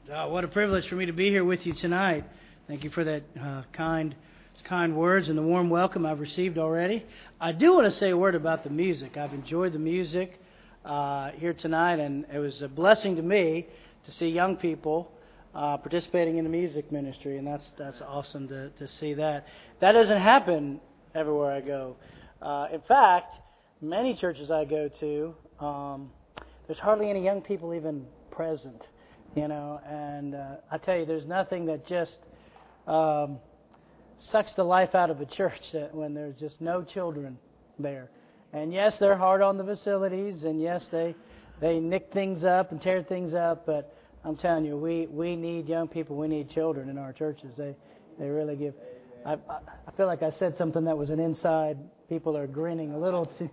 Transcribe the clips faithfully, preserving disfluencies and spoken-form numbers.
Uh, what a privilege for me to be here with you tonight. Thank you for that uh, kind kind words and the warm welcome I've received already. I do want to say a word about the music. I've enjoyed the music uh, here tonight, and it was a blessing to me to see young people uh, participating in the music ministry, and that's that's awesome to, to see that. That doesn't happen everywhere I go. Uh, in fact, many churches I go to, um, there's hardly any young people even present. You know, and uh, I tell you, there's nothing that just um, sucks the life out of a church that when there's just no children there. And yes, they're hard on the facilities, and yes, they they nick things up and tear things up. But I'm telling you, we, we need young people. We need children in our churches. They they really give. I I feel like I said something that was an inside. People are grinning a little. Too.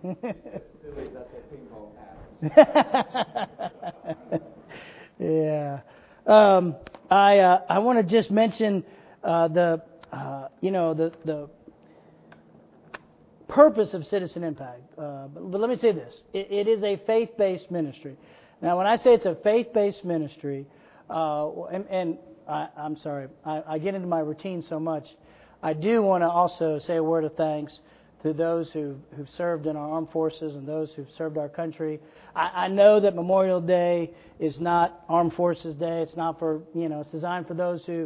Yeah, um, I uh, I want to just mention uh, the uh, you know the the purpose of Citizen Impact. Uh, but, but let me say this: it, it is a faith-based ministry. Now, when I say it's a faith-based ministry, uh, and, and I, I'm sorry, I, I get into my routine so much. I do want to also say a word of thanks to those who who've served in our armed forces and those who've served our country. I, I know that Memorial Day is not Armed Forces Day. It's not for, you know, it's designed for those who,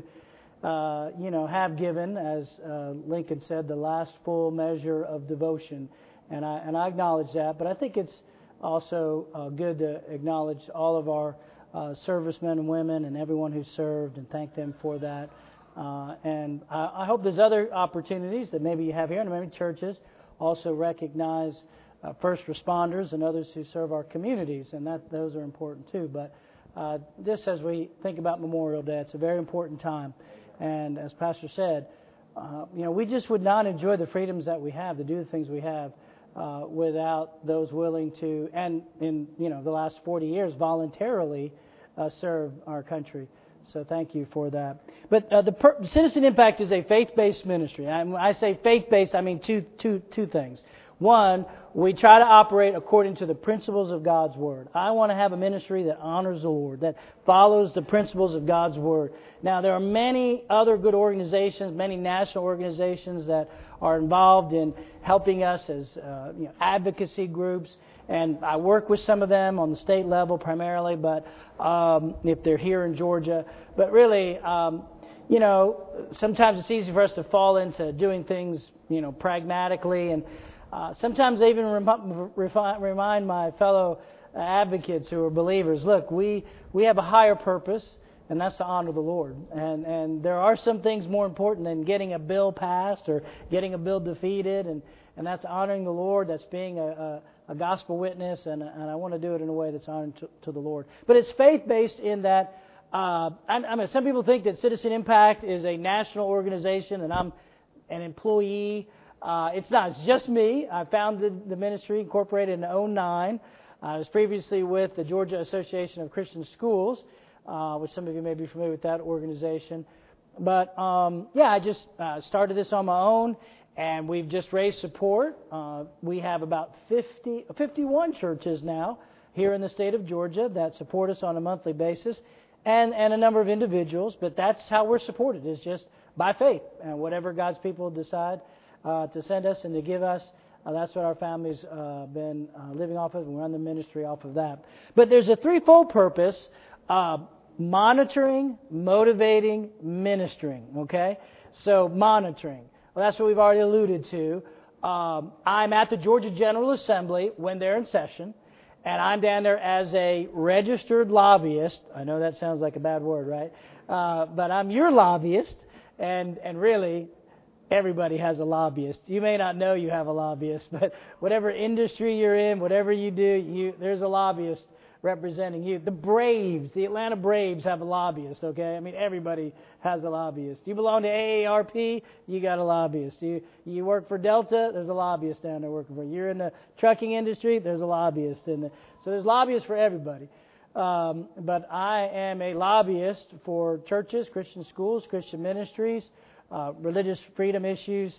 uh, you know, have given, as uh, Lincoln said, the last full measure of devotion. And I and I acknowledge that. But I think it's also uh, good to acknowledge all of our uh, servicemen and women and everyone who served and thank them for that. Uh, and I, I hope there's other opportunities that maybe you have here, and maybe churches also recognize uh, first responders and others who serve our communities, and that those are important too. But uh, just as we think about Memorial Day, it's a very important time. And as Pastor said, uh, you know, we just would not enjoy the freedoms that we have to do the things we have uh, without those willing to, and in you know the last forty years, voluntarily uh, serve our country. So thank you for that. But uh, the per- Citizen Impact is a faith-based ministry. And when I say faith-based, I mean two, two, two things. One, we try to operate according to the principles of God's Word. I want to have a ministry that honors the Lord, that follows the principles of God's Word. Now, there are many other good organizations, many national organizations that are involved in helping us as uh, you know, advocacy groups. And I work with some of them on the state level primarily, but um, if they're here in Georgia. But really, um, you know, sometimes it's easy for us to fall into doing things, you know, pragmatically. And uh, sometimes I even rem- refi- remind my fellow advocates who are believers, look, we, we have a higher purpose, and that's to honor the Lord. And, and there are some things more important than getting a bill passed or getting a bill defeated, and, and that's honoring the Lord, that's being a... a a gospel witness, and, and I want to do it in a way that's honoring to, to the Lord. But it's faith-based in that, uh, I, I mean, some people think that Citizen Impact is a national organization and I'm an employee. Uh, it's not. It's just me. I founded the ministry, incorporated in oh nine. I was previously with the Georgia Association of Christian Schools, uh, which some of you may be familiar with that organization. But, um, yeah, I just uh, started this on my own. And we've just raised support. Uh, we have about fifty, fifty-one churches now here in the state of Georgia that support us on a monthly basis, and, and a number of individuals. But that's how we're supported, is just by faith. And whatever God's people decide uh, to send us and to give us, uh, that's what our family's uh, been uh, living off of, and we run the ministry off of that. But there's a threefold purpose: uh, monitoring, motivating, ministering. Okay? So monitoring. Well, that's what we've already alluded to. Um, I'm at the Georgia General Assembly when they're in session, and I'm down there as a registered lobbyist. I know that sounds like a bad word, right? Uh, but I'm your lobbyist, and, and really, everybody has a lobbyist. You may not know you have a lobbyist, but whatever industry you're in, whatever you do, you there's a lobbyist representing you. The Braves, the Atlanta Braves have a lobbyist, okay? I mean, everybody has a lobbyist. You belong to A A R P, you got a lobbyist. You you work for Delta, there's a lobbyist down there working for you. You're in the trucking industry, there's a lobbyist in the, so there's lobbyists for everybody. Um, but I am a lobbyist for churches, Christian schools, Christian ministries, uh, religious freedom issues,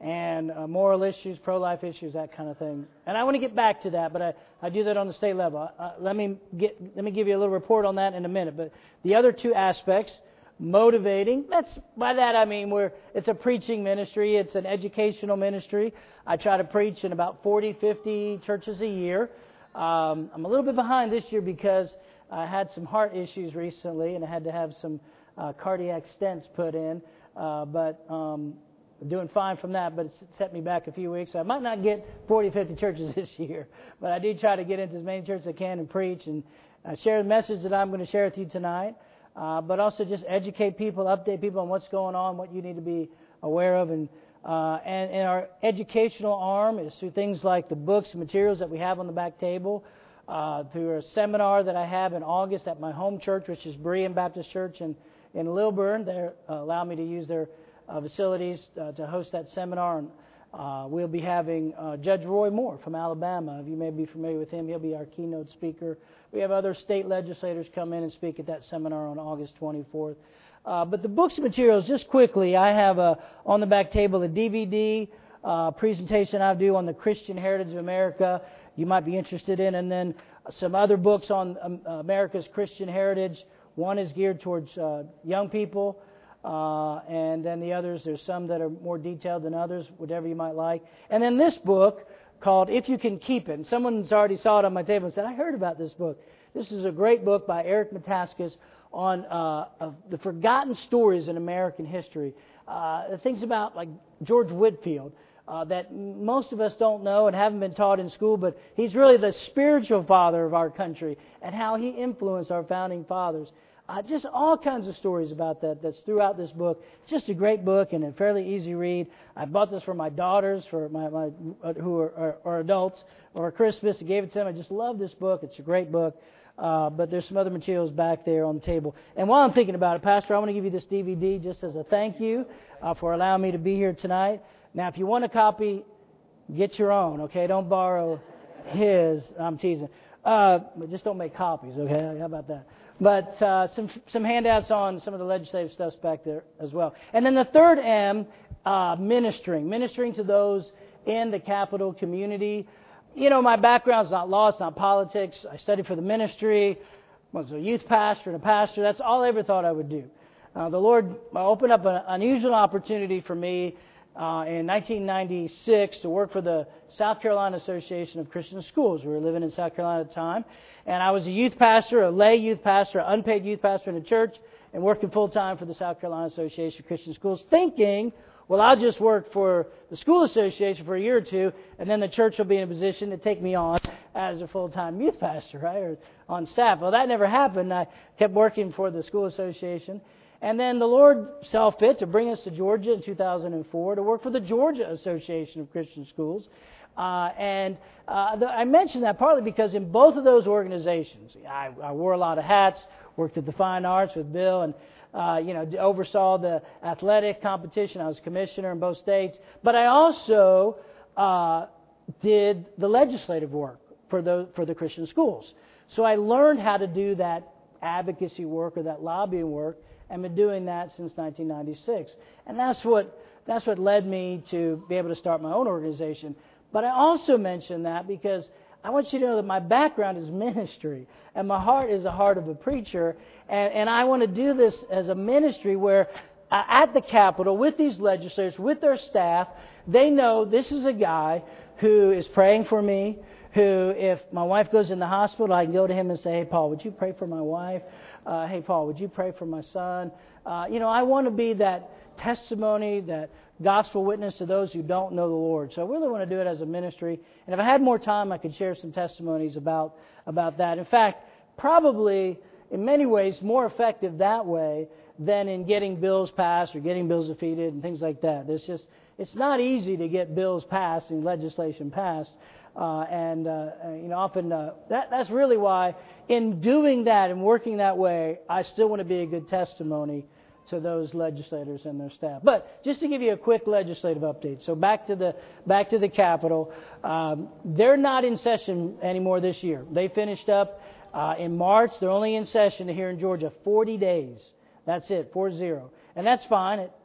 and uh, moral issues, pro-life issues, that kind of thing. And I want to get back to that, but I, I do that on the state level. Uh, let me get let me give you a little report on that in a minute. But the other two aspects, motivating, that's by that I mean we're it's a preaching ministry, it's an educational ministry. I try to preach in about forty, fifty churches a year. Um, I'm a little bit behind this year because I had some heart issues recently, and I had to have some uh, cardiac stents put in. Uh, but um, doing fine from that, but it's set me back a few weeks. So I might not get forty, fifty churches this year, but I do try to get into as many churches as I can and preach and uh, share the message that I'm going to share with you tonight. Uh, but also just educate people, update people on what's going on, what you need to be aware of. And, uh, and, and our educational arm is through things like the books and materials that we have on the back table, uh, through a seminar that I have in August at my home church, which is Berean Baptist Church in, in Lilburn. They uh, allow me to use their uh, facilities uh, to host that seminar. And uh, we'll be having uh, Judge Roy Moore from Alabama. If you may be familiar with him, he'll be our keynote speaker. We have other state legislators come in and speak at that seminar on August twenty-fourth. Uh, but the books and materials, just quickly, I have a, on the back table a D V D uh, presentation I do on the Christian heritage of America you might be interested in, and then some other books on um, America's Christian heritage. One is geared towards uh, young people, uh, and then the others, there's some that are more detailed than others, whatever you might like. And then this book, called If You Can Keep It. And someone's already saw it on my table and said, I heard about this book. This is a great book by Eric Metaxas on uh, of the forgotten stories in American history. Uh, things about like George Whitefield uh, that most of us don't know and haven't been taught in school, but he's really the spiritual father of our country and how he influenced our founding fathers. Uh, just all kinds of stories about that that's throughout this book. It's just a great book and a fairly easy read. I bought this for my daughters, for my, my uh, who are, are, are adults, or Christmas. I gave it to them. I just love this book. It's a great book. Uh, but there's some other materials back there on the table. And while I'm thinking about it, Pastor, I want to give you this D V D just as a thank you uh, for allowing me to be here tonight. Now, if you want a copy, get your own, okay? Don't borrow his. I'm teasing. Uh, but just don't make copies, okay? How about that? But uh, some some handouts on some of the legislative stuff's back there as well. And then the third M, uh, ministering. Ministering to those in the Capital community. You know, my background's not law, it's not politics. I studied for the ministry. I was a youth pastor and a pastor. That's all I ever thought I would do. Uh, the Lord opened up an unusual opportunity for me uh, in nineteen ninety-six to work for the South Carolina Association of Christian Schools. We were living in South Carolina at the time. And I was a youth pastor, a lay youth pastor, an unpaid youth pastor in a church, and working full-time for the South Carolina Association of Christian Schools, thinking, well, I'll just work for the school association for a year or two, and then the church will be in a position to take me on as a full-time youth pastor, right, or on staff. Well, that never happened. I kept working for the school association. And then the Lord saw fit to bring us to Georgia in two thousand four to work for the Georgia Association of Christian Schools. Uh, and uh, the, I mention that partly because in both of those organizations, I, I wore a lot of hats, worked at the Fine Arts with Bill, and uh, you know oversaw the athletic competition. I was commissioner in both states, but I also uh, did the legislative work for the for the Christian schools. So I learned how to do that advocacy work or that lobbying work, and been doing that since nineteen ninety-six. And that's what that's what led me to be able to start my own organization. But I also mention that because I want you to know that my background is ministry, and my heart is the heart of a preacher, and, and I want to do this as a ministry where uh, at the Capitol, with these legislators, with their staff, they know this is a guy who is praying for me, who, if my wife goes in the hospital, I can go to him and say, hey, Paul, would you pray for my wife? Uh, hey, Paul, would you pray for my son? Uh, you know, I want to be that testimony, that gospel witness to those who don't know the Lord. So I really want to do it as a ministry. And if I had more time, I could share some testimonies about, about that. In fact, probably in many ways more effective that way than in getting bills passed or getting bills defeated and things like that. It's just, it's not easy to get bills passed and legislation passed. Uh, and, uh, you know, often uh, that, that's really why in doing that and working that way, I still want to be a good testimony to those legislators and their staff. But just to give you a quick legislative update. So back to the back to the Capitol. Um, they're not in session anymore this year. They finished up uh, in March. They're only in session here in Georgia forty days. That's it, four zero. And that's fine. It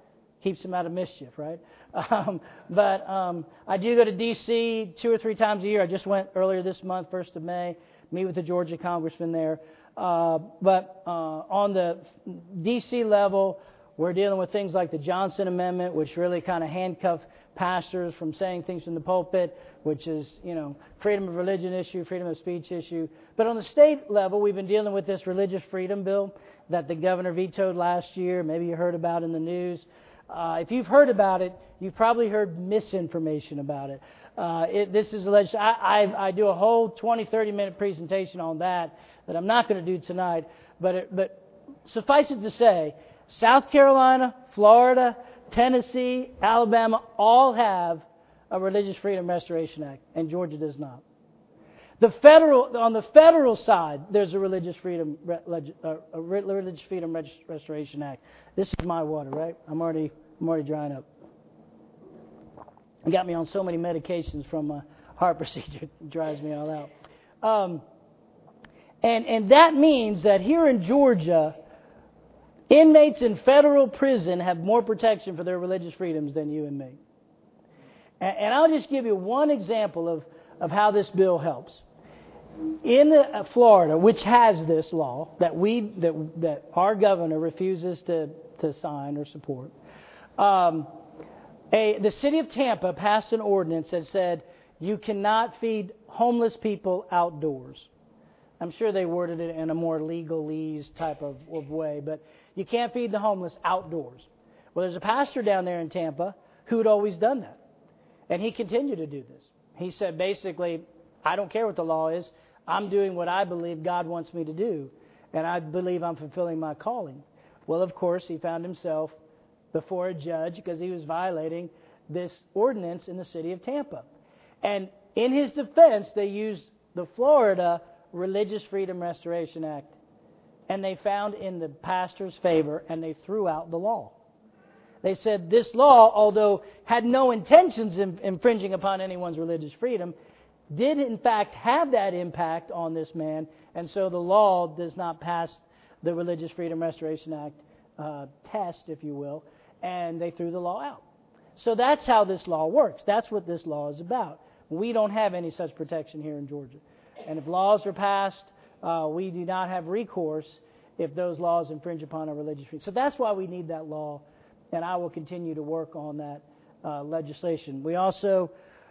keeps him out of mischief, right? Um, but um, I do go to D C two or three times a year. I just went earlier this month, first of May, meet with the Georgia congressman there. Uh, but uh, on the D C level, we're dealing with things like the Johnson Amendment, which really kind of handcuff pastors from saying things from the pulpit, which is, you know, freedom of religion issue, freedom of speech issue. But on the state level, we've been dealing with this religious freedom bill that the governor vetoed last year. Maybe you heard about in the news. Uh, if you've heard about it, you've probably heard misinformation about it. Uh, it this is alleged. I, I, I do a whole twenty, thirty minute presentation on that that I'm not going to do tonight. But it, but suffice it to say, South Carolina, Florida, Tennessee, Alabama all have a Religious Freedom Restoration Act, and Georgia does not. The federal on the federal side, there's a Religious Freedom uh, a Religious Freedom Restoration Act. This is my water, right? I'm already I'm already drying up. It got me on so many medications from my heart procedure, it dries me all out. Um, and and that means that here in Georgia, inmates in federal prison have more protection for their religious freedoms than you and me. And, and I'll just give you one example of, of how this bill helps. In uh, Florida, which has this law that we that that our governor refuses to, to sign or support, um, a the city of Tampa passed an ordinance that said you cannot feed homeless people outdoors. I'm sure they worded it in a more legalese type of, of way, but you can't feed the homeless outdoors. Well, there's a pastor down there in Tampa who'd always done that, and he continued to do this. He said, basically, I don't care what the law is. I'm doing what I believe God wants me to do, and I believe I'm fulfilling my calling. Well, of course, he found himself before a judge because he was violating this ordinance in the city of Tampa. And in his defense, they used the Florida Religious Freedom Restoration Act, and they found in the pastor's favor, and they threw out the law. They said this law, although had no intentions of infringing upon anyone's religious freedom, did in fact have that impact on this man, and so the law does not pass the Religious Freedom Restoration Act uh, test, if you will, and they threw the law out. So that's how this law works. That's what this law is about. We don't have any such protection here in Georgia. And if laws are passed, uh, we do not have recourse if those laws infringe upon our religious freedom. So that's why we need that law, and I will continue to work on that uh, legislation. We also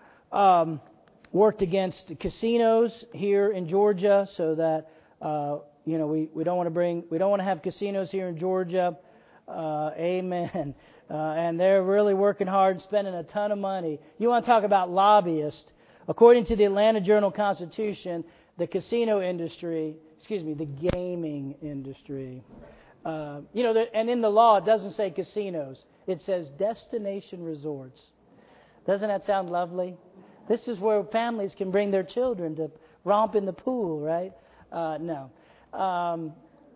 um, worked against casinos here in Georgia, so that uh, you know we, we don't want to bring we don't want to have casinos here in Georgia. Uh, amen. Uh, and they're really working hard, spending a ton of money. You want to talk about lobbyists? According to the Atlanta Journal-Constitution, the casino industry, excuse me, the gaming industry, uh, you know, the, and in the law it doesn't say casinos. It says destination resorts. Doesn't that sound lovely? This is where families can bring their children to romp in the pool, right? Uh, no. Um,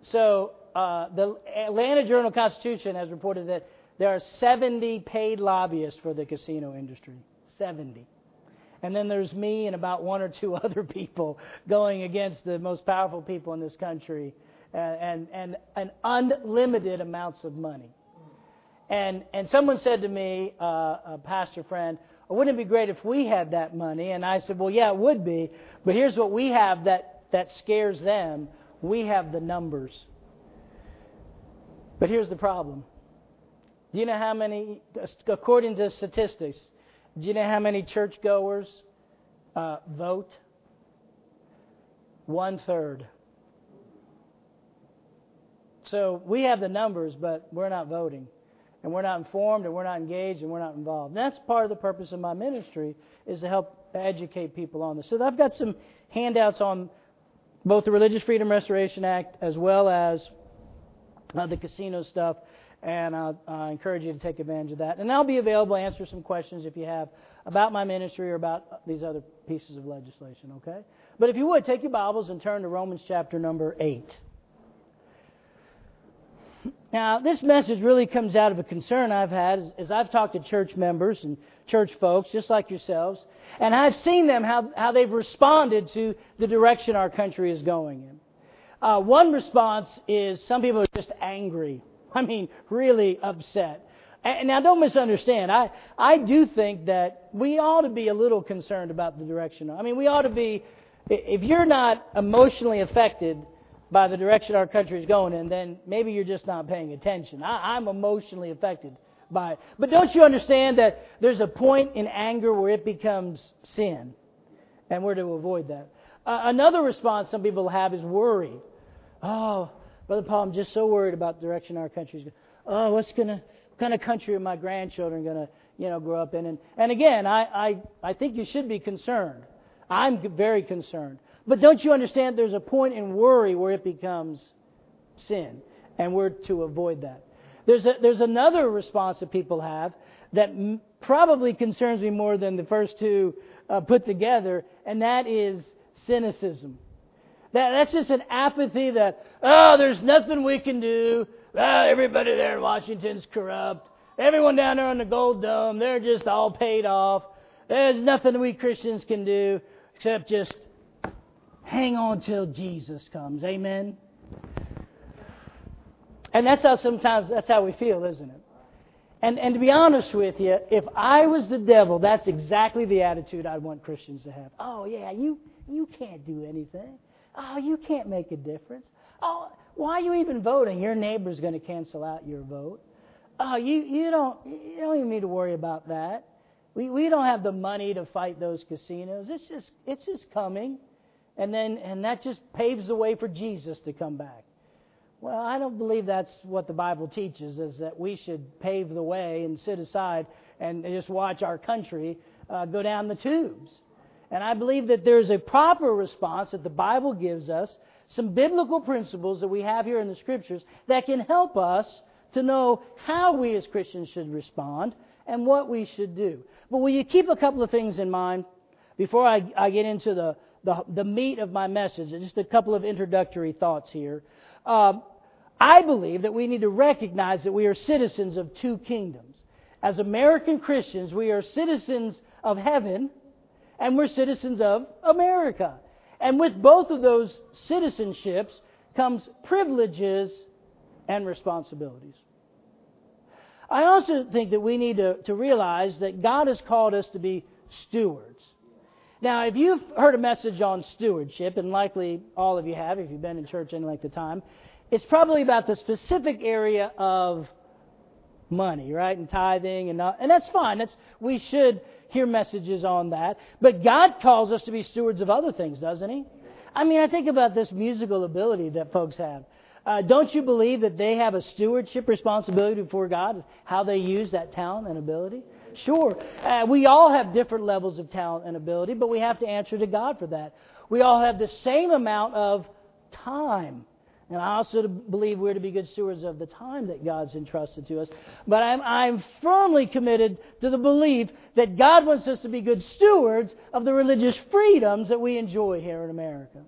so uh, the Atlanta Journal-Constitution has reported that there are seventy paid lobbyists for the casino industry. seventy. And then there's me and about one or two other people going against the most powerful people in this country, and and, and unlimited amounts of money. And and someone said to me, uh, a pastor friend, oh, wouldn't it be great if we had that money? And I said, well, yeah, it would be. But here's what we have that, that scares them. We have the numbers. But here's the problem. Do you know how many, according to statistics, do you know how many churchgoers uh, vote? One third. So we have the numbers, but we're not voting. And we're not informed, and we're not engaged, and we're not involved. And that's part of the purpose of my ministry, is to help educate people on this. So I've got some handouts on both the Religious Freedom Restoration Act as well as uh, the casino stuff. And I uh, encourage you to take advantage of that. And I'll be available to answer some questions if you have about my ministry or about these other pieces of legislation, okay? But if you would, take your Bibles and turn to Romans chapter number eight. Now, this message really comes out of a concern I've had as, as I've talked to church members and church folks, just like yourselves, and I've seen them, how, how they've responded to the direction our country is going in. Uh, one response is some people are just angry. I mean, really upset. And now, don't misunderstand. I, I do think that we ought to be a little concerned about the direction. I mean, we ought to be, if you're not emotionally affected by the direction our country is going in, then maybe you're just not paying attention. I, I'm emotionally affected by it. But don't you understand that there's a point in anger where it becomes sin? And we're to avoid that. Uh, another response some people have is worry. Oh, Brother Paul, I'm just so worried about the direction our country is going. Oh, what's going to... What kind of country are my grandchildren going to, you know, grow up in? And, and again, I, I, I think you should be concerned. I'm very concerned. But don't you understand there's a point in worry where it becomes sin, and we're to avoid that. There's a, there's another response that people have that m- probably concerns me more than the first two uh, put together, and that is cynicism. That, that's just an apathy that, oh, there's nothing we can do. Ah, everybody there in Washington's corrupt. Everyone down there on the Gold Dome, they're just all paid off. There's nothing we Christians can do except just hang on till Jesus comes. Amen? And that's how sometimes, that's how we feel, isn't it? And, and to be honest with you, if I was the devil, that's exactly the attitude I'd want Christians to have. Oh, yeah, you, you can't do anything. Oh, you can't make a difference. Oh, why are you even voting? Your neighbor's going to cancel out your vote. Oh, you, you don't you don't even need to worry about that. We we don't have the money to fight those casinos. It's just it's just coming, and then and that just paves the way for Jesus to come back. Well, I don't believe that's what the Bible teaches. Is that we should pave the way and sit aside and just watch our country uh, go down the tubes. And I believe that there's a proper response that the Bible gives us. Some biblical principles that we have here in the Scriptures that can help us to know how we as Christians should respond and what we should do. But will you keep a couple of things in mind before I, I get into the, the, the meat of my message? Just a couple of introductory thoughts here. Um, I believe that we need to recognize that we are citizens of two kingdoms. As American Christians, we are citizens of heaven and we're citizens of America. And with both of those citizenships comes privileges and responsibilities. I also think that we need to, to realize that God has called us to be stewards. Now, if you've heard a message on stewardship, and likely all of you have if you've been in church any length of time, it's probably about the specific area of money, right, and tithing, and not, and that's fine. That's we should hear messages on that. But God calls us to be stewards of other things, doesn't He? I mean, I think about this musical ability that folks have. Uh, don't you believe that they have a stewardship responsibility before God, how they use that talent and ability? Sure. Uh, we all have different levels of talent and ability, but we have to answer to God for that. We all have the same amount of time. And I also believe we're to be good stewards of the time that God's entrusted to us. But I'm, I'm firmly committed to the belief that God wants us to be good stewards of the religious freedoms that we enjoy here in America.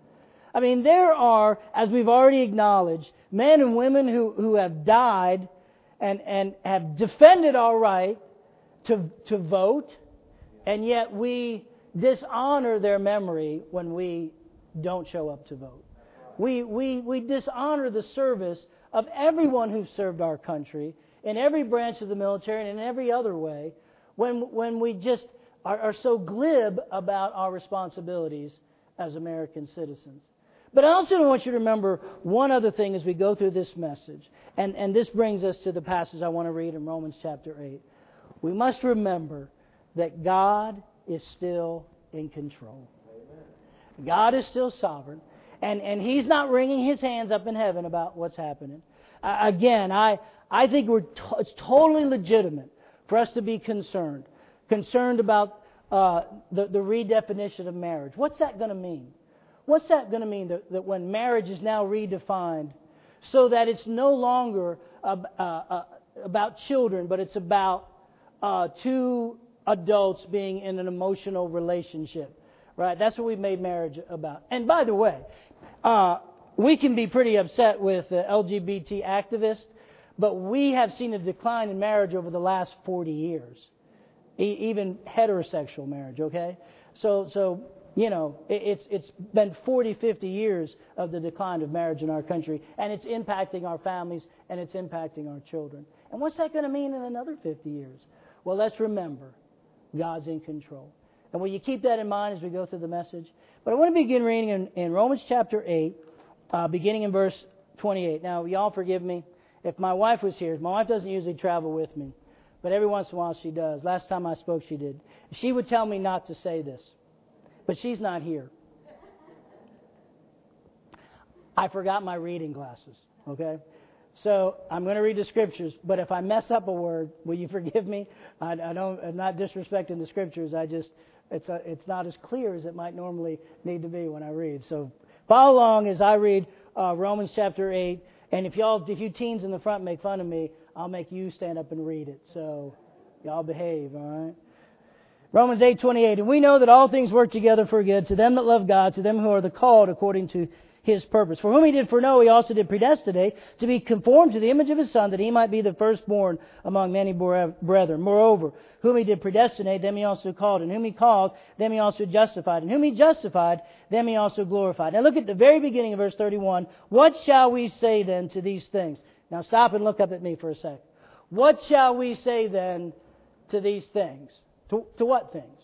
I mean, there are, as we've already acknowledged, men and women who, who have died and, and have defended our right to, to vote, and yet we dishonor their memory when we don't show up to vote. We, we, we dishonor the service of everyone who served our country in every branch of the military and in every other way when, when we just are, are so glib about our responsibilities as American citizens. But I also want you to remember one other thing as we go through this message. And, and this brings us to the passage I want to read in Romans chapter eight. We must remember that God is still in control. Amen. God is still sovereign. And, and He's not wringing His hands up in heaven about what's happening. Uh, again, I, I think we're to- it's totally legitimate for us to be concerned. Concerned about uh, the, the redefinition of marriage. What's that going to mean? What's that going to mean that, that when marriage is now redefined so that it's no longer uh, uh, about children, but it's about uh, two adults being in an emotional relationship? Right? That's what we've made marriage about. And by the way, uh, we can be pretty upset with uh, L G B T activists, but we have seen a decline in marriage over the last forty years. E- even heterosexual marriage, okay? So, so You know, it, it's it's been forty, fifty years of the decline of marriage in our country, and it's impacting our families, and it's impacting our children. And what's that going to mean in another fifty years? Well, let's remember, God's in control. And will you keep that in mind as we go through the message? But I want to begin reading in, in Romans chapter eight, uh, beginning in verse twenty-eight. Now, y'all forgive me. If my wife was here, my wife doesn't usually travel with me, but every once in a while she does. Last time I spoke, she did. She would tell me not to say this. But she's not here. I forgot my reading glasses, okay? So I'm going to read the scriptures, but if I mess up a word, will you forgive me? I, I don't, I'm not disrespecting the scriptures. I just, it's a, it's not as clear as it might normally need to be when I read. So follow along as I read uh, Romans chapter eight. And if y'all, if you teens in the front make fun of me, I'll make you stand up and read it. So y'all behave, all right? Romans eight twenty-eight, and we know that all things work together for good to them that love God, to them who are the called according to His purpose. For whom He did foreknow, He also did predestinate to be conformed to the image of His Son, that He might be the firstborn among many brethren. Moreover, whom He did predestinate, them He also called, and whom He called, them He also justified, and whom He justified, them He also glorified. Now look at the very beginning of verse thirty-one. What shall we say then to these things? Now stop and look up at me for a second. What shall we say then to these things? To, to what things?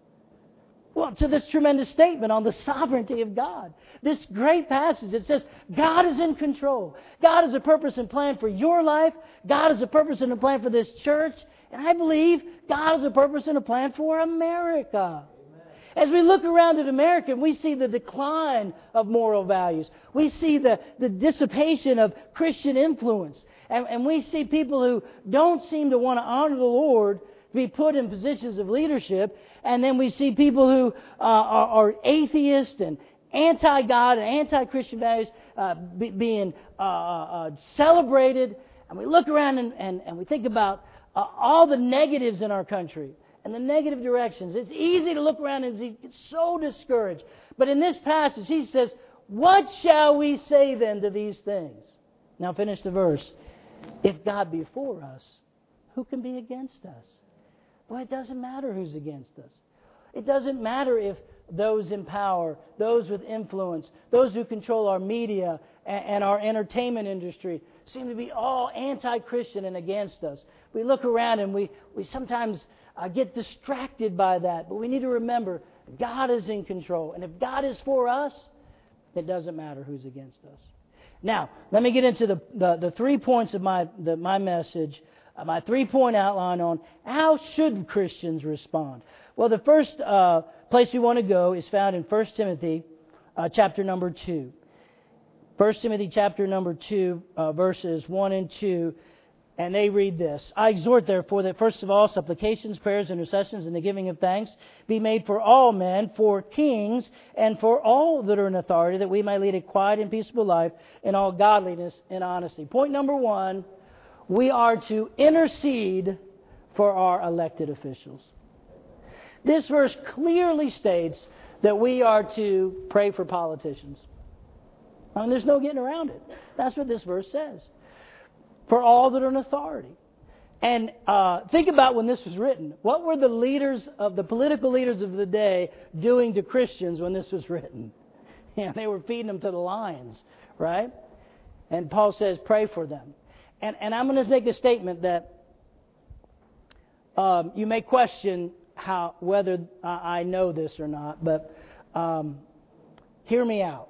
Well, to this tremendous statement on the sovereignty of God. This great passage, it says, God is in control. God has a purpose and plan for your life. God has a purpose and a plan for this church. And I believe God has a purpose and a plan for America. As we look around at America, we see the decline of moral values. We see the, the dissipation of Christian influence. And, and we see people who don't seem to want to honor the Lord be put in positions of leadership, and then we see people who uh, are, are atheist and anti-God and anti-Christian values uh, be, being uh, uh, celebrated. And we look around and, and, and we think about uh, all the negatives in our country and the negative directions. It's easy to look around and get so discouraged. But in this passage, he says, what shall we say then to these things? Now finish the verse. If God be for us, who can be against us? Well, it doesn't matter who's against us. It doesn't matter if those in power, those with influence, those who control our media and, and our entertainment industry seem to be all anti-Christian and against us. We look around and we, we sometimes uh, get distracted by that. But we need to remember, God is in control. And if God is for us, it doesn't matter who's against us. Now, let me get into the, the, the three points of my, the, my message. Uh, my three-point outline on how should Christians respond. Well, the first uh, place we want to go is found in First Timothy uh, chapter number two. First Timothy chapter number two, uh, verses one and two, and they read this. I exhort, therefore, that first of all, supplications, prayers, intercessions, and the giving of thanks be made for all men, for kings, and for all that are in authority, that we may lead a quiet and peaceable life in all godliness and honesty. Point number one, we are to intercede for our elected officials. This verse clearly states that we are to pray for politicians. I mean, there's no getting around it. That's what this verse says. For all that are in authority. And uh, think about when this was written. What were the leaders of the political leaders of the day doing to Christians when this was written? You know, they were feeding them to the lions, right? And Paul says, pray for them. And, and I'm going to make a statement that um, you may question how whether I know this or not, but um, hear me out.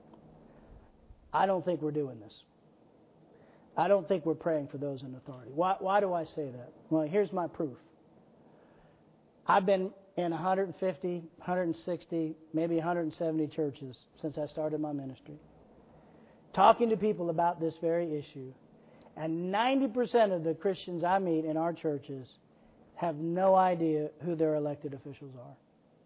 I don't think we're doing this. I don't think we're praying for those in authority. Why, why do I say that? Well, here's my proof. I've been in one hundred fifty, one hundred sixty, maybe one hundred seventy churches since I started my ministry, talking to people about this very issue. And ninety percent of the Christians I meet in our churches have no idea who their elected officials are.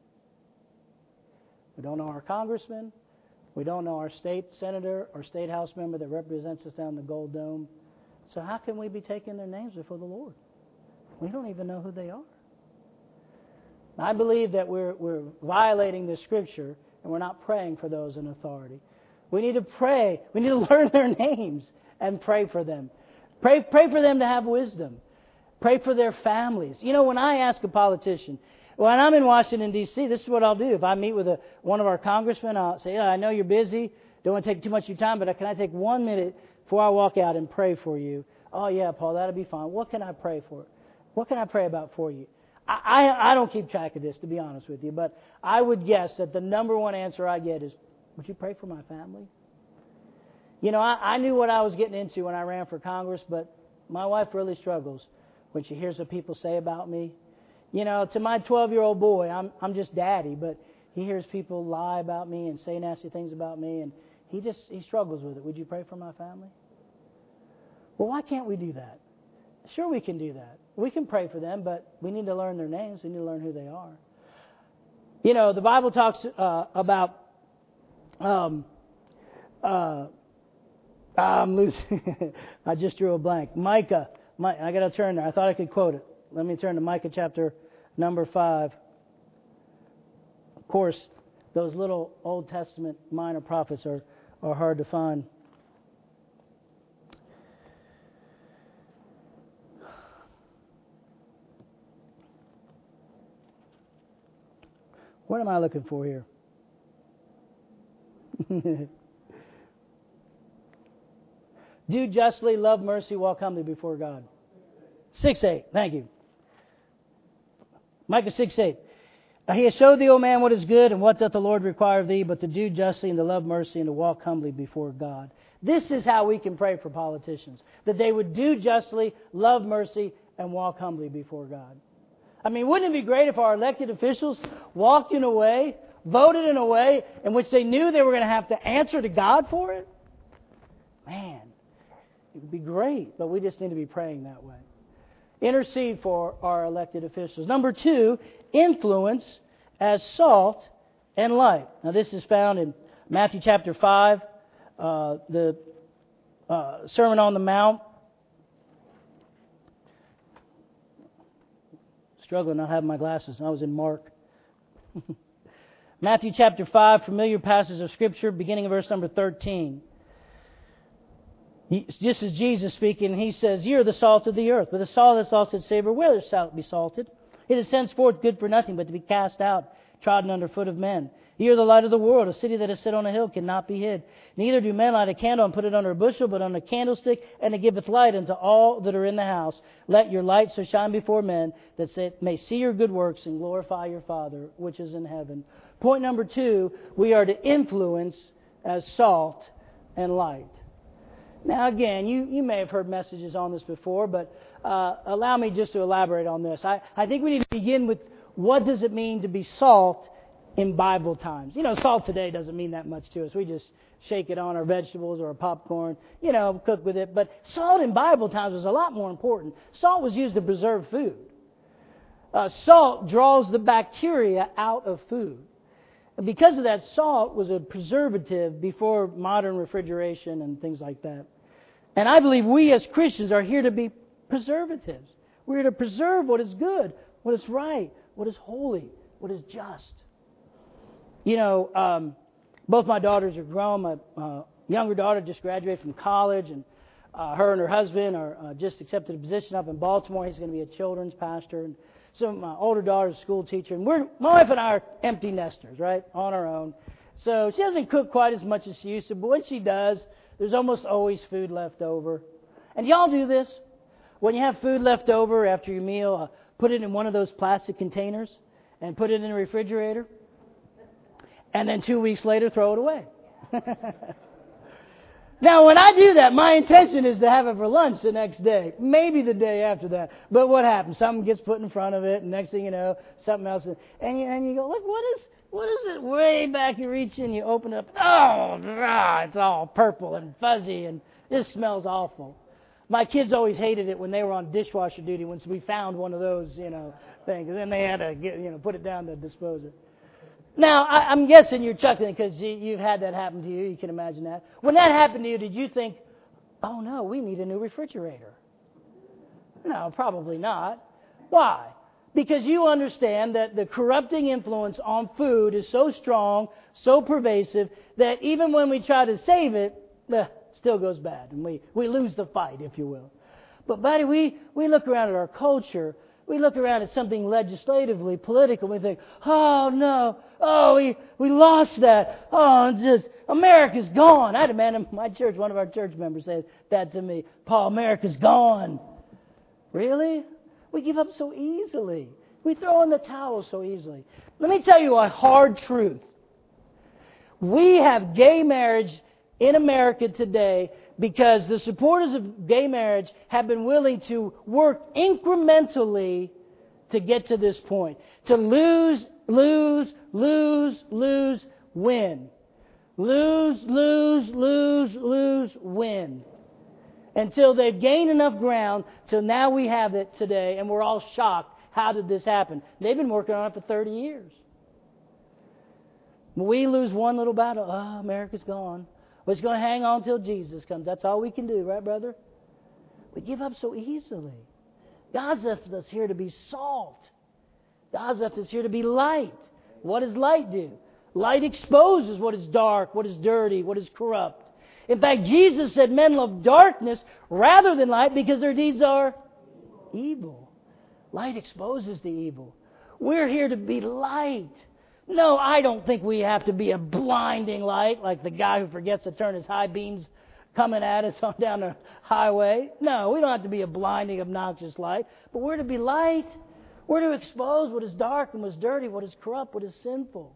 We don't know our congressman. We don't know our state senator or state house member that represents us down in the Gold Dome. So how can we be taking their names before the Lord? We don't even know who they are. I believe that we're, we're violating the Scripture and we're not praying for those in authority. We need to pray. We need to learn their names and pray for them. Pray, pray for them to have wisdom. Pray for their families. You know, when I ask a politician, When I'm in Washington, D C, this is what I'll do. If I meet with a, one of our congressmen, I'll say, yeah, I know you're busy. Don't want to take too much of your time, but can I take one minute before I walk out and pray for you? Oh, yeah, Paul, that'll be fine. What can I pray for? What can I pray about for you? I, I, I don't keep track of this, to be honest with you, but I would guess that the number one answer I get is, would you pray for my family? You know, I, I knew what I was getting into when I ran for Congress, but my wife really struggles when she hears what people say about me. You know, to my twelve-year-old boy, I'm I'm just daddy, but he hears people lie about me and say nasty things about me, and he just he struggles with it. Would you pray for my family? Well, why can't we do that? Sure, we can do that. We can pray for them, but we need to learn their names. We need to learn who they are. You know, the Bible talks uh, about. Um, uh, I'm losing. I just drew a blank. Micah. My, I got to turn there. I thought I could quote it. Let me turn to Micah chapter number five. Of course, those little Old Testament minor prophets are, are hard to find. What am I looking for here? Do justly, love mercy, walk humbly before God. six eight. Thank you. Micah six eight. He has showed thee, O man, what is good, and what doth the Lord require of thee, but to do justly and to love mercy and to walk humbly before God. This is how we can pray for politicians. That they would do justly, love mercy, and walk humbly before God. I mean, wouldn't it be great if our elected officials walked in a way, voted in a way, in which they knew they were going to have to answer to God for it? Man, it would be great, but we just need to be praying that way. Intercede for our elected officials. Number two, influence as salt and light. Now, this is found in Matthew chapter five, uh, the uh, Sermon on the Mount. Struggling not having my glasses. I was in Mark. Matthew chapter five, familiar passage of Scripture, beginning of verse number thirteen. He, just as Jesus speaking, he says, "Ye are the salt of the earth, but the salt of the salted savor, where is salt be salted? It is henceforth good for nothing, but to be cast out, trodden under foot of men. Ye are the light of the world. A city that is set on a hill cannot be hid. Neither do men light a candle and put it under a bushel, but on a candlestick, and it giveth light unto all that are in the house. Let your light so shine before men, that they may see your good works and glorify your Father which is in heaven." Point number two, we are to influence as salt and light. Now, again, you, you may have heard messages on this before, but uh, allow me just to elaborate on this. I, I think we need to begin with what does it mean to be salt in Bible times. You know, salt today doesn't mean that much to us. We just shake it on our vegetables or our popcorn, you know, cook with it. But salt in Bible times was a lot more important. Salt was used to preserve food. Uh, salt draws the bacteria out of food. And because of that, salt was a preservative before modern refrigeration and things like that. And I believe we as Christians are here to be preservatives. We're here to preserve what is good, what is right, what is holy, what is just. You know, um, both my daughters are grown. My uh, younger daughter just graduated from college, and uh, her and her husband are uh, just accepted a position up in Baltimore. He's going to be a children's pastor. And so my older daughter's a school teacher, and we're my wife and I are empty nesters, right, on our own. So she doesn't cook quite as much as she used to, but when she does, there's almost always food left over. And y'all do this? When you have food left over after your meal, uh, put it in one of those plastic containers and put it in the refrigerator. And then two weeks later, throw it away. Now, when I do that, my intention is to have it for lunch the next day, maybe the day after that. But what happens? Something gets put in front of it, and next thing you know, something else. And you, and you go, look, what is what is it? Way back, you reach in, you open it up. Oh, ah, it's all purple and fuzzy, and this smells awful. My kids always hated it when they were on dishwasher duty once we found one of those, you know, things. And then they had to get, you know, put it down to dispose it. Now, I, I'm guessing you're chuckling because you, you've had that happen to you. You can imagine that. When that happened to you, did you think, oh, no, we need a new refrigerator? No, probably not. Why? Because you understand that the corrupting influence on food is so strong, so pervasive, that even when we try to save it, eh, it still goes bad. And we, we lose the fight, if you will. But, buddy, we, we look around at our culture. We look around at something legislatively, political, and we think, oh no, oh, we, we lost that. Oh, it's just, America's gone. I had a man in my church, one of our church members said that to me. Paul, America's gone. Really? We give up so easily. We throw in the towel so easily. Let me tell you a hard truth. We have gay marriage in America today because the supporters of gay marriage have been willing to work incrementally to get to this point. To lose, lose, lose, lose, win. Lose, lose, lose, lose, win. Until they've gained enough ground till now we have it today and we're all shocked. How did this happen? They've been working on it for thirty years. When we lose one little battle, oh, America's gone. We're just going to hang on till Jesus comes. That's all we can do, right, brother? We give up so easily. God's left us here to be salt. God's left us here to be light. What does light do? Light exposes what is dark, what is dirty, what is corrupt. In fact, Jesus said men love darkness rather than light because their deeds are evil. Light exposes the evil. We're here to be light. No, I don't think we have to be a blinding light like the guy who forgets to turn his high beams coming at us on down the highway. No, we don't have to be a blinding, obnoxious light. But we're to be light. We're to expose what is dark and what is dirty, what is corrupt, what is sinful.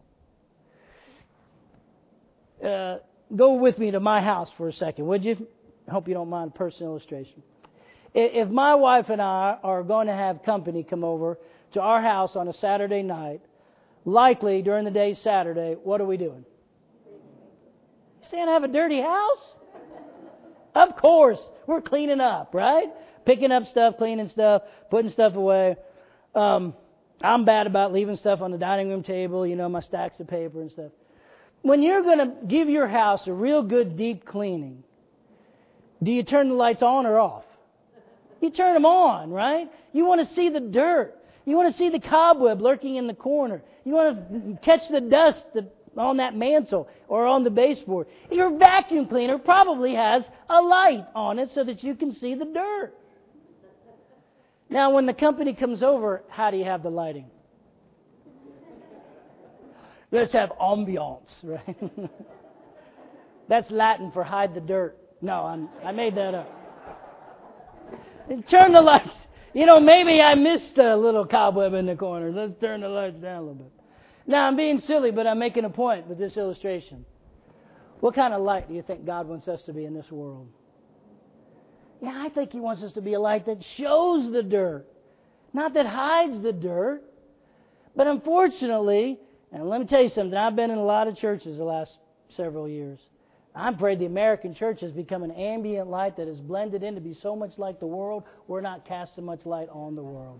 Uh, go with me to my house for a second, would you? I hope you don't mind a personal illustration. If my wife and I are going to have company come over to our house on a Saturday night, likely during the day Saturday, what are we doing? Saying I have a dirty house? Of course, we're cleaning up, right? Picking up stuff, cleaning stuff, putting stuff away. Um, I'm bad about leaving stuff on the dining room table, you know, my stacks of paper and stuff. When you're going to give your house a real good deep cleaning, do you turn the lights on or off? You turn them on, right? You want to see the dirt. You want to see the cobweb lurking in the corner. You want to catch the dust on that mantle or on the baseboard. Your vacuum cleaner probably has a light on it so that you can see the dirt. Now, when the company comes over, how do you have the lighting? Let's have ambiance, right? That's Latin for hide the dirt. No, I'm, I made that up. Turn the lights. You know, maybe I missed a little cobweb in the corner. Let's turn the lights down a little bit. Now, I'm being silly, but I'm making a point with this illustration. What kind of light do you think God wants us to be in this world? Yeah, I think He wants us to be a light that shows the dirt, not that hides the dirt. But unfortunately, and let me tell you something, I've been in a lot of churches the last several years. I'm afraid the American church has become an ambient light that is blended in to be so much like the world, we're not casting much light on the world.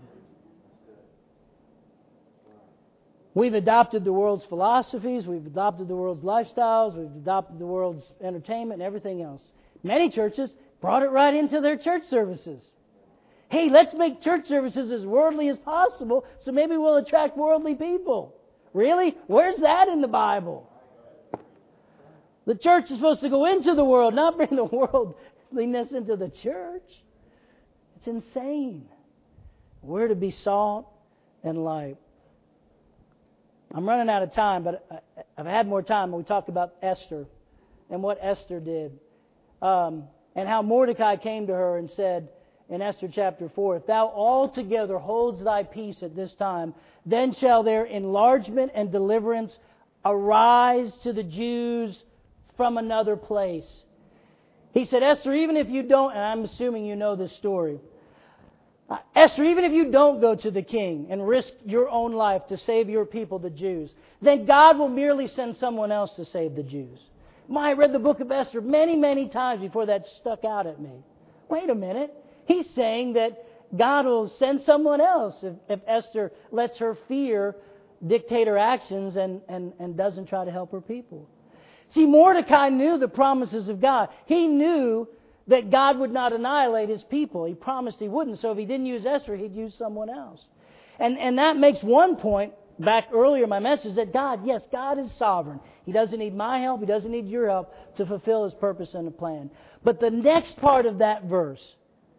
We've adopted the world's philosophies, we've adopted the world's lifestyles, we've adopted the world's entertainment and everything else. Many churches brought it right into their church services. Hey, let's make church services as worldly as possible so maybe we'll attract worldly people. Really? Where's that in the Bible? The church is supposed to go into the world, not bring the worldliness into the church. It's insane. We're to be salt and light. I'm running out of time, but I've had more time when we talked about Esther and what Esther did. Um, and how Mordecai came to her and said in Esther chapter four, if thou altogether holds thy peace at this time, then shall their enlargement and deliverance arise to the Jews from another place. He said, Esther, even if you don't, and I'm assuming you know this story, uh, Esther, even if you don't go to the king and risk your own life to save your people, the Jews, then God will merely send someone else to save the Jews. My, I read the book of Esther many, many times before that stuck out at me. Wait a minute. He's saying that God will send someone else if, if Esther lets her fear dictate her actions and, and, and doesn't try to help her people. See, Mordecai knew the promises of God. He knew that God would not annihilate His people. He promised He wouldn't. So if He didn't use Esther, He'd use someone else. And, and that makes one point back earlier in my message that God, yes, God is sovereign. He doesn't need my help. He doesn't need your help to fulfill His purpose and plan. But the next part of that verse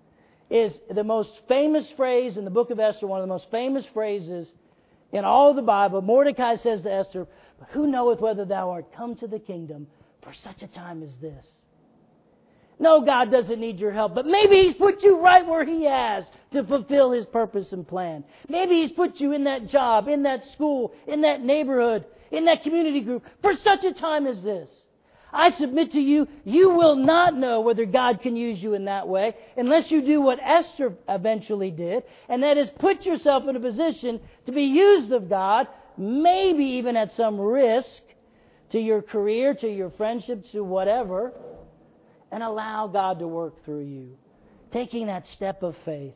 is the most famous phrase in the book of Esther, one of the most famous phrases in all of the Bible. Mordecai says to Esther, "But who knoweth whether thou art come to the kingdom for such a time as this?" No, God doesn't need your help, but maybe He's put you right where He has to fulfill His purpose and plan. Maybe He's put you in that job, in that school, in that neighborhood, in that community group for such a time as this. I submit to you, you will not know whether God can use you in that way unless you do what Esther eventually did, and that is put yourself in a position to be used of God, maybe even at some risk to your career, to your friendships, to whatever, and allow God to work through you. Taking that step of faith.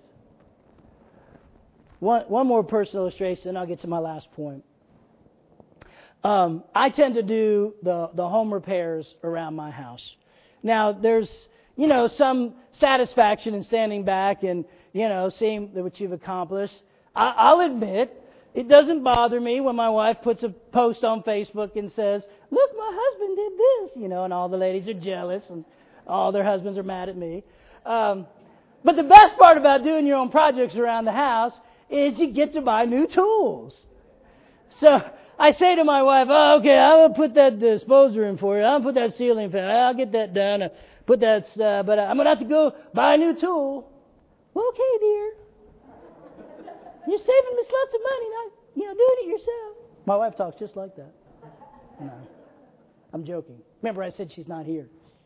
One, one more personal illustration, and I'll get to my last point. Um, I tend to do the, the home repairs around my house. Now, there's, you know, some satisfaction in standing back and, you know, seeing what you've accomplished. I, I'll admit, it doesn't bother me when my wife puts a post on Facebook and says, "Look, my husband did this," you know, and all the ladies are jealous and all their husbands are mad at me. Um, but the best part about doing your own projects around the house is you get to buy new tools. So I say to my wife, "Oh, okay, I will put that disposer in for you. I'll put that ceiling fan. I'll get that done. I'll put that, uh, but I'm going to have to go buy a new tool." "Well, okay, dear. You're saving us lots of money, not, you know, doing it yourself." My wife talks just like that. No, I'm joking. Remember, I said she's not here.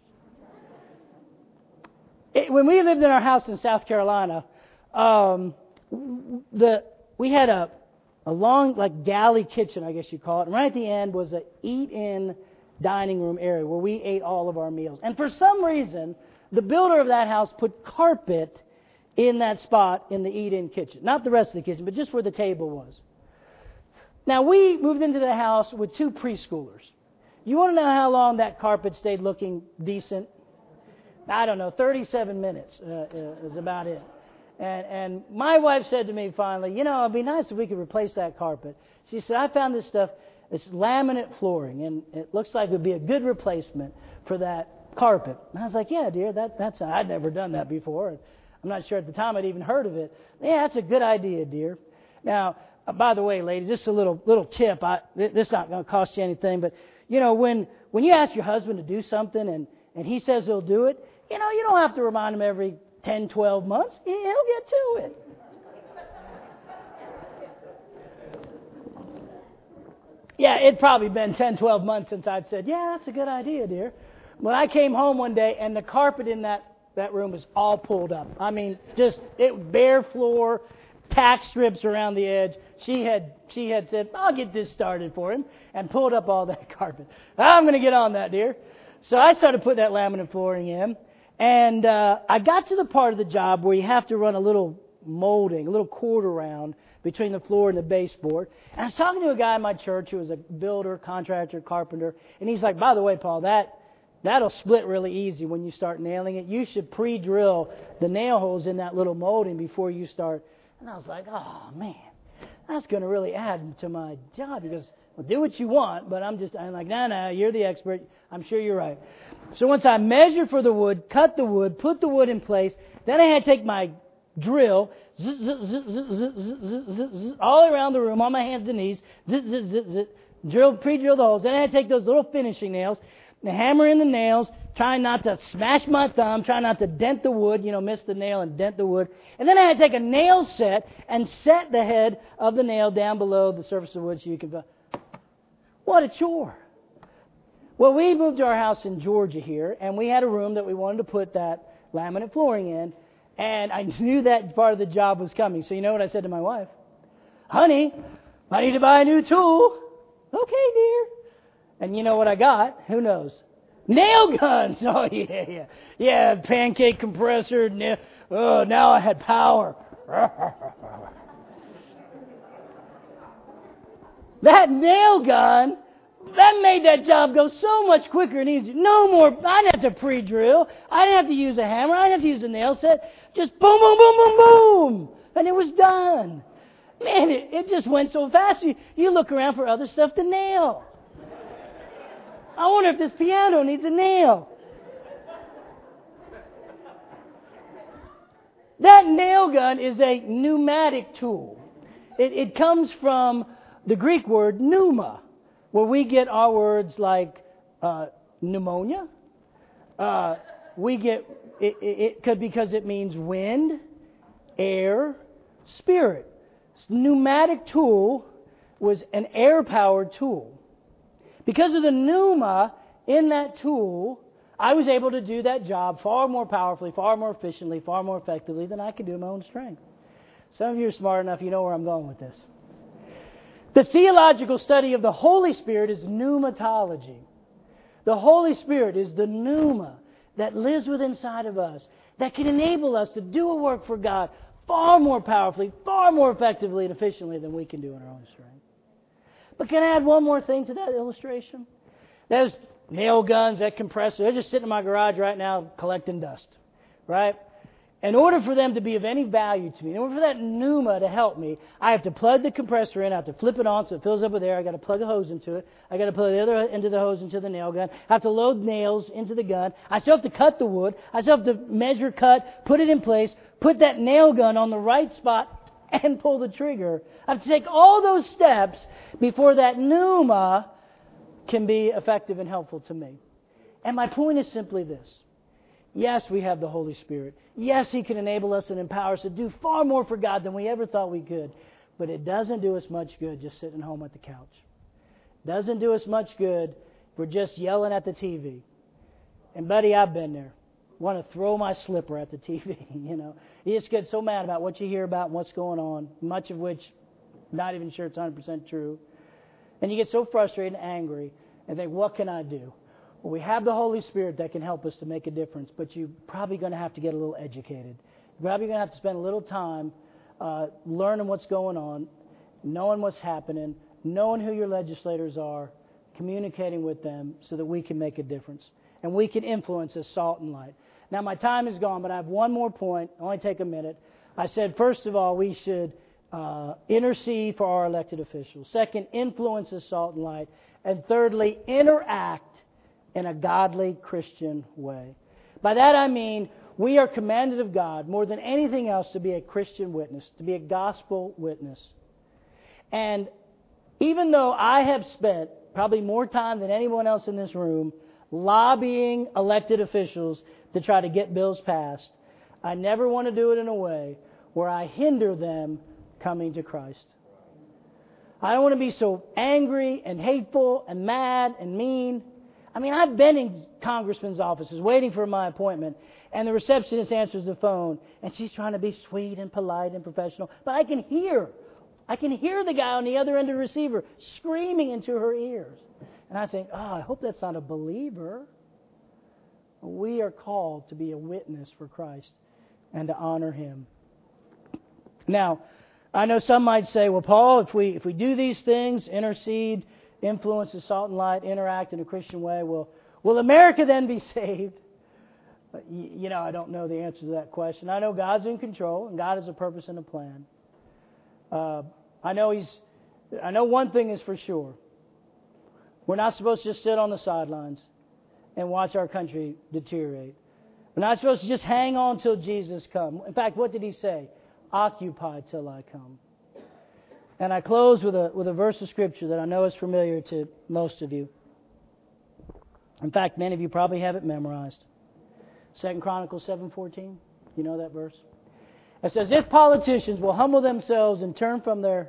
It, when we lived in our house in South Carolina, um, the we had a a long, like, galley kitchen, I guess you call it. And right at the end was an eat-in dining room area where we ate all of our meals. And for some reason, the builder of that house put carpet in that spot in the eat-in kitchen. Not the rest of the kitchen, but just where the table was. Now, we moved into the house with two preschoolers. You want to know how long that carpet stayed looking decent? I don't know, thirty-seven minutes uh, uh, is about it. And, and my wife said to me finally, "You know, it'd be nice if we could replace that carpet." She said, "I found this stuff, it's laminate flooring, and it looks like it would be a good replacement for that carpet." And I was like, "Yeah, dear, that, that's I'd never done that before. And I'm not sure at the time I'd even heard of it." "Yeah, that's a good idea, dear." Now, uh, by the way, ladies, just a little little tip. I, this is not going to cost you anything, but you know, when when you ask your husband to do something and and he says he'll do it, you know, you don't have to remind him every ten, twelve months. He'll get to it. Yeah, it'd probably been ten, twelve months since I'd said, "Yeah, that's a good idea, dear." When I came home one day and the carpet in that, that room was all pulled up. I mean, just it bare floor, tack strips around the edge. She had she had said, "I'll get this started for him," and pulled up all that carpet. "I'm going to get on that, dear." So I started putting that laminate flooring in. And uh, I got to the part of the job where you have to run a little molding, a little cord around between the floor and the baseboard. And I was talking to a guy in my church who was a builder, contractor, carpenter. And he's like, "By the way, Paul, that, that'll split really easy when you start nailing it. You should pre-drill the nail holes in that little molding before you start." And I was like, "Oh, man, that's going to really add to my job." He goes, "Well, do what you want, but I'm just," I'm like, "No, no, you're the expert. I'm sure you're right." So once I measured for the wood, cut the wood, put the wood in place, then I had to take my drill, zzz, zzz, zzz, zzz, zzz, zzz, zzz, all around the room, on my hands and knees, zzz, zzz, zzz, zzz, drill, pre-drill the holes. Then I had to take those little finishing nails, and hammer in the nails, trying not to smash my thumb, trying not to dent the wood, you know, miss the nail and dent the wood. And then I had to take a nail set and set the head of the nail down below the surface of the wood so you can... What a chore. Well, we moved to our house in Georgia here, and we had a room that we wanted to put that laminate flooring in, and I knew that part of the job was coming. So you know what I said to my wife? "Honey, I need to buy a new tool." "Okay, dear." And you know what I got? Who knows? Nail guns. Oh, yeah, yeah. Yeah, pancake compressor. Na- oh, now I had power. That nail gun, that made that job go so much quicker and easier. No more, I didn't have to pre-drill. I didn't have to use a hammer. I didn't have to use a nail set. Just boom, boom, boom, boom, boom. And it was done. Man, it, it just went so fast. You, you look around for other stuff to nail. I wonder if this piano needs a nail. That nail gun is a pneumatic tool. It, it comes from the Greek word pneuma, where we get our words like uh, pneumonia. Uh, we get it, it, it could because it means wind, air, spirit. Pneumatic tool was an air-powered tool. Because of the pneuma in that tool, I was able to do that job far more powerfully, far more efficiently, far more effectively than I could do in my own strength. Some of you are smart enough, you know where I'm going with this. The theological study of the Holy Spirit is pneumatology. The Holy Spirit is the pneuma that lives within inside of us, that can enable us to do a work for God far more powerfully, far more effectively and efficiently than we can do in our own strength. But can I add one more thing to that illustration? Those nail guns, that compressor, they're just sitting in my garage right now collecting dust, right? In order for them to be of any value to me, in order for that pneuma to help me, I have to plug the compressor in, I have to flip it on so it fills up with air, I got to plug a hose into it, I got to plug the other end of the hose into the nail gun, I have to load nails into the gun, I still have to cut the wood, I still have to measure, cut, put it in place, put that nail gun on the right spot, and pull the trigger. I have to take all those steps before that pneuma can be effective and helpful to me. And my point is simply this. Yes, we have the Holy Spirit. Yes, He can enable us and empower us to do far more for God than we ever thought we could. But it doesn't do us much good just sitting home at the couch. It doesn't do us much good if we're just yelling at the T V. And buddy, I've been there. Want to throw my slipper at the T V, you know. You just get so mad about what you hear about and what's going on, much of which not even sure it's one hundred percent true. And you get so frustrated and angry and think, what can I do? Well, we have the Holy Spirit that can help us to make a difference, but you're probably going to have to get a little educated. You're probably going to have to spend a little time uh, learning what's going on, knowing what's happening, knowing who your legislators are, communicating with them so that we can make a difference. And we can influence as salt and light. Now, my time is gone, but I have one more point. It'll only take a minute. I said, first of all, we should uh, intercede for our elected officials. Second, influence as salt and light. And thirdly, interact in a godly Christian way. By that I mean we are commanded of God more than anything else to be a Christian witness, to be a gospel witness. And even though I have spent probably more time than anyone else in this room lobbying elected officials to try to get bills passed, I never want to do it in a way where I hinder them coming to Christ. I don't want to be so angry and hateful and mad and mean. I mean, I've been in congressmen's offices waiting for my appointment, and the receptionist answers the phone, and she's trying to be sweet and polite and professional, but I can hear, I can hear the guy on the other end of the receiver screaming into her ears. And I think, oh, I hope that's not a believer. We are called to be a witness for Christ and to honor Him. Now, I know some might say, well, Paul, if we if we do these things, intercede, influence the salt and light, interact in a Christian way, will, will America then be saved? You know, I don't know the answer to that question. I know God's in control, and God has a purpose and a plan. Uh, I know He's. I know one thing is for sure. We're not supposed to just sit on the sidelines and watch our country deteriorate. We're not supposed to just hang on till Jesus comes. In fact, what did He say? Occupy till I come. And I close with a with a verse of Scripture that I know is familiar to most of you. In fact, many of you probably have it memorized. Second Chronicles seven fourteen. You know that verse? It says, if politicians will humble themselves and turn from their...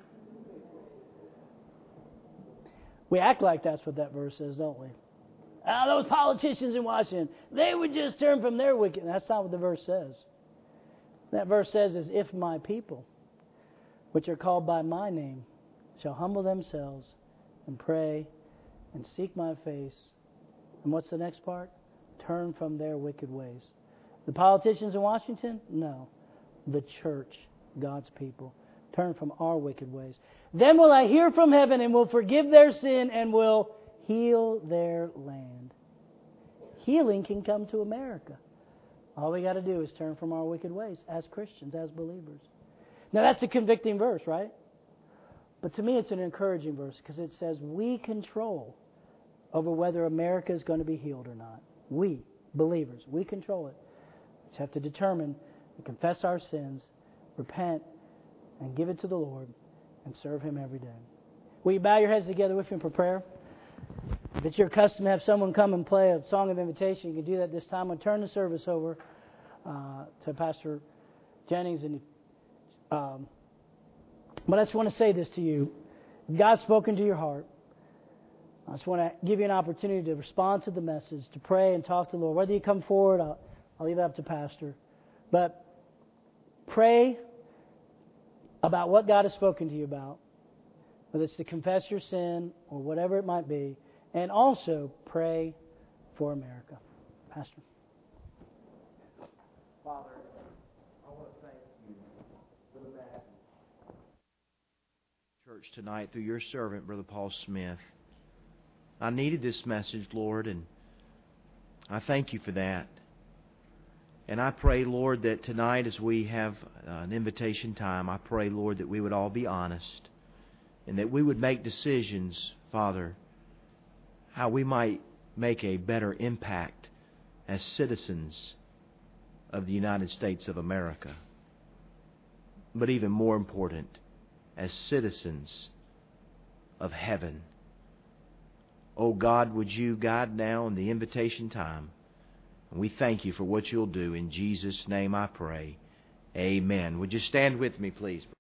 We act like that's what that verse says, don't we? Ah, those politicians in Washington, they would just turn from their wicked... That's not what the verse says. That verse says is, if my people, which are called by my name, shall humble themselves and pray and seek my face. And what's the next part? Turn from their wicked ways. The politicians in Washington? No. The church, God's people. Turn from our wicked ways. Then will I hear from heaven and will forgive their sin and will heal their land. Healing can come to America. All we got to do is turn from our wicked ways as Christians, as believers. Now that's a convicting verse, right? But to me it's an encouraging verse because it says we control over whether America is going to be healed or not. We, believers, we control it. We just have to determine to confess our sins, repent, and give it to the Lord, and serve Him every day. Will you bow your heads together with me for prayer? If it's your custom to have someone come and play a song of invitation, you can do that this time. I'll turn the service over uh, to Pastor Jennings. And um, But I just want to say this to you. If God's spoken to your heart, I just want to give you an opportunity to respond to the message, to pray and talk to the Lord. Whether you come forward, I'll, I'll leave it up to Pastor. But pray about what God has spoken to you about, whether it's to confess your sin or whatever it might be, and also pray for America. Pastor. Father, I want to thank you for the message. Church tonight through your servant, Brother Paul Smith. I needed this message, Lord, and I thank you for that. And I pray, Lord, that tonight as we have an invitation time, I pray, Lord, that we would all be honest and that we would make decisions, Father, how we might make a better impact as citizens of the United States of America. But even more important, as citizens of heaven. Oh God, would you guide now in the invitation time? And we thank you for what you'll do. In Jesus' name I pray. Amen. Would you stand with me, please?